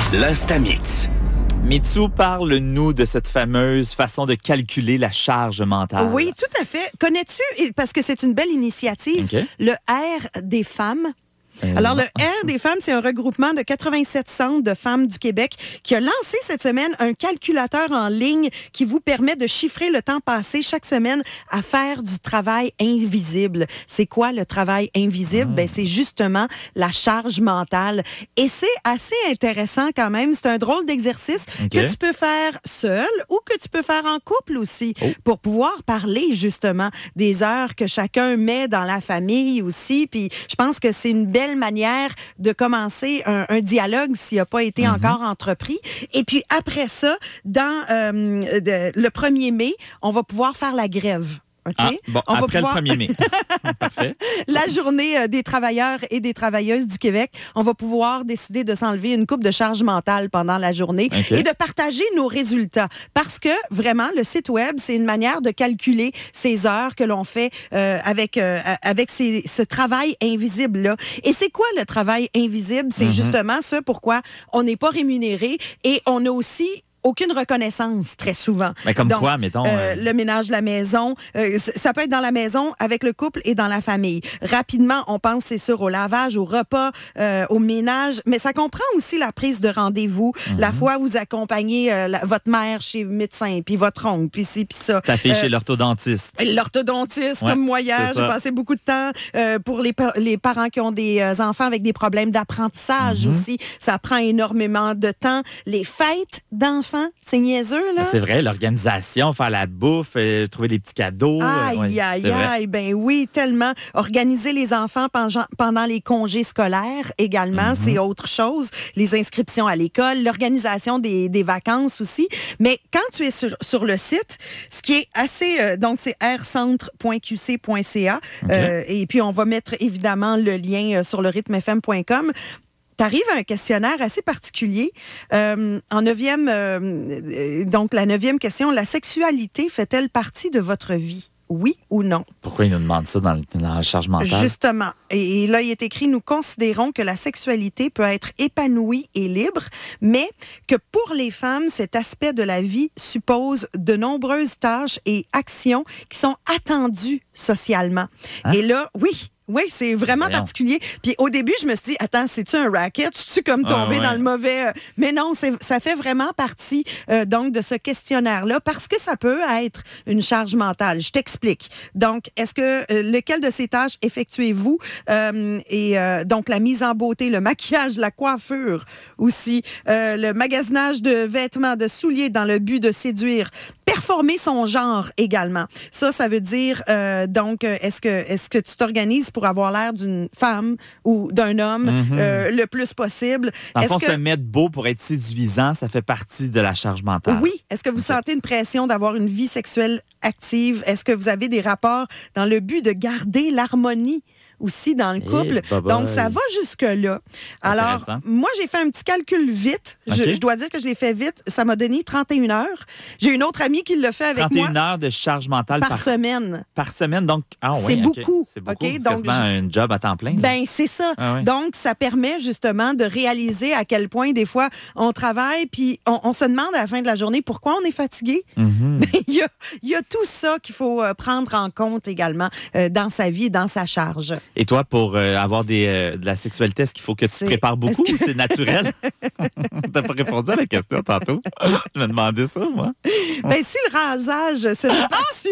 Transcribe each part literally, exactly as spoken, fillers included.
L'Instamix. Mitsu, parle-nous de cette fameuse façon de calculer la charge mentale. Oui, tout à fait. Connais-tu, parce que c'est une belle initiative, Okay. le R des femmes? Euh, Alors, non. le R des femmes, c'est un regroupement de quatre-vingt-sept centres de femmes du Québec qui a lancé cette semaine un calculateur en ligne qui vous permet de chiffrer le temps passé chaque semaine à faire du travail invisible. C'est quoi le travail invisible? Ah. Ben, c'est justement la charge mentale. Et c'est assez intéressant quand même. C'est un drôle d'exercice OK. que tu peux faire seul ou que tu peux faire en couple aussi Oh. pour pouvoir parler justement des heures que chacun met dans la famille aussi. Puis je pense que c'est une belle manière de commencer un, un dialogue s'il n'a pas été Mm-hmm. encore entrepris. Et puis après ça, dans euh, de- le premier mai, on va pouvoir faire la grève. OK? Ah, bon, on va après pouvoir... le premier mai. Parfait. La journée euh, des travailleurs et des travailleuses du Québec, on va pouvoir décider de s'enlever une coupe de charge mentale pendant la journée OK. et de partager nos résultats. Parce que, vraiment, le site Web, c'est une manière de calculer ces heures que l'on fait euh, avec, euh, avec ces, ce travail invisible-là. Et c'est quoi le travail invisible? C'est Mm-hmm. justement ce pourquoi on n'est pas rémunéré et on a aussi aucune reconnaissance, très souvent. Mais comme Donc, quoi, mettons, euh, euh, le ménage de la maison, euh, c- ça peut être dans la maison, avec le couple et dans la famille. Rapidement, on pense, c'est sûr, au lavage, au repas, euh, au ménage, mais ça comprend aussi la prise de rendez-vous, Mhm. la fois où vous accompagnez euh, la- votre mère chez le médecin, puis votre oncle, puis ci, puis ça. ta fille Euh, chez l'orthodontiste. L'orthodontiste, Ouais, comme moi hier, c'est j'ai ça. passé beaucoup de temps euh, pour les, pa- les parents qui ont des euh, enfants avec des problèmes d'apprentissage Mhm. aussi. Ça prend énormément de temps. Les fêtes d'enfants, c'est niaiseux, là. C'est vrai, l'organisation, faire la bouffe, euh, trouver des petits cadeaux. euh, Aïe, ouais, aïe, c'est vrai. aïe. Ben oui, tellement. Organiser les enfants pendant, pendant les congés scolaires également, Mm-hmm. c'est autre chose. Les inscriptions à l'école, l'organisation des, des vacances aussi. Mais quand tu es sur, sur le site, ce qui est assez... euh, donc, c'est r centre point q c point c a. OK. Euh, et puis, on va mettre évidemment le lien euh, sur le rythme f m point com. Tu arrives à un questionnaire assez particulier. Euh, en neuvième, euh, euh, donc la neuvième question, la sexualité fait-elle partie de votre vie? Oui ou non? Pourquoi ils nous demandent ça dans, le- dans la charge mentale? Justement. Et, et là, il est écrit, nous considérons que la sexualité peut être épanouie et libre, mais que pour les femmes, cet aspect de la vie suppose de nombreuses tâches et actions qui sont attendues socialement. Hein? Et là, oui. Oui, c'est vraiment Voyons. particulier. Puis au début, je me suis dit, attends, c'est-tu un racket? Je suis comme Ah, tombée ouais. dans le mauvais... euh, Mais non, c'est, ça fait vraiment partie euh, donc de ce questionnaire-là parce que ça peut être une charge mentale. Je t'explique. Donc, est-ce que euh, lequel de ces tâches effectuez-vous? Euh, et euh, donc, la mise en beauté, le maquillage, la coiffure aussi, euh, le magasinage de vêtements, de souliers dans le but de séduire, performer son genre également. Ça, ça veut dire, euh, donc, euh, est-ce que, est-ce que tu t'organises pour avoir l'air d'une femme ou d'un homme euh, le plus possible? Dans le Est-ce fond, que... se mettre beau pour être séduisant, ça fait partie de la charge mentale. Oui. Est-ce que vous sentez une pression d'avoir une vie sexuelle active? Est-ce que vous avez des rapports dans le but de garder l'harmonie aussi dans le couple? bye bye. Donc, ça va jusque-là. Alors, Intéressant. moi, j'ai fait un petit calcul vite. Je, OK. je dois dire que je l'ai fait vite. Ça m'a donné trente et une heures. J'ai une autre amie qui l'a fait avec trente et une moi heures de charge mentale par par, semaine. par semaine. Donc, ah, C'est ouais, OK. beaucoup, C'est beaucoup. OK? C'est Donc, quasiment un job à temps plein. là. Ben, c'est ça. Ah ouais. Donc, ça permet justement de réaliser à quel point, des fois, on travaille, puis on, on se demande à la fin de la journée pourquoi on est fatigué. Mhm. Ben, il y, a, il y a tout ça qu'il faut euh, prendre en compte également euh, dans sa vie, dans sa charge. Et toi, pour euh, avoir des, euh, de la sexualité, est-ce qu'il faut que tu te C'est- prépares beaucoup est-ce ou que- c'est naturel? T'as pas répondu à la question tantôt. Je me demandais ça, moi. Ben, si le rasage, c'est une partie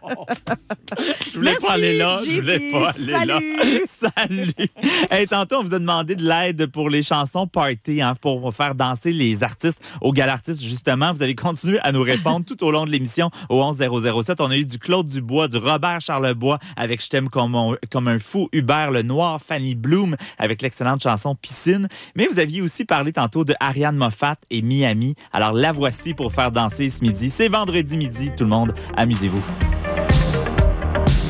de... Je voulais Merci, pas aller là. Je voulais J P. pas aller Salut. là. Salut. Hey, tantôt, on vous a demandé de l'aide pour les chansons party, hein, pour faire danser les artistes au Gala Artistes. Justement, vous avez continué à nous répondre tout au long de l'émission au onze zéro zéro sept. On a eu du Claude Dubois, du Robert Charlebois avec Je t'aime comme un, comme un fou, Hubert Lenoir, Fanny Bloom avec l'excellente chanson Piscine. Mais vous aviez aussi parlé tantôt de Ariane Moffat et Miami. Alors la voici pour faire danser ce midi. C'est vendredi midi. Tout le monde, amusez-vous.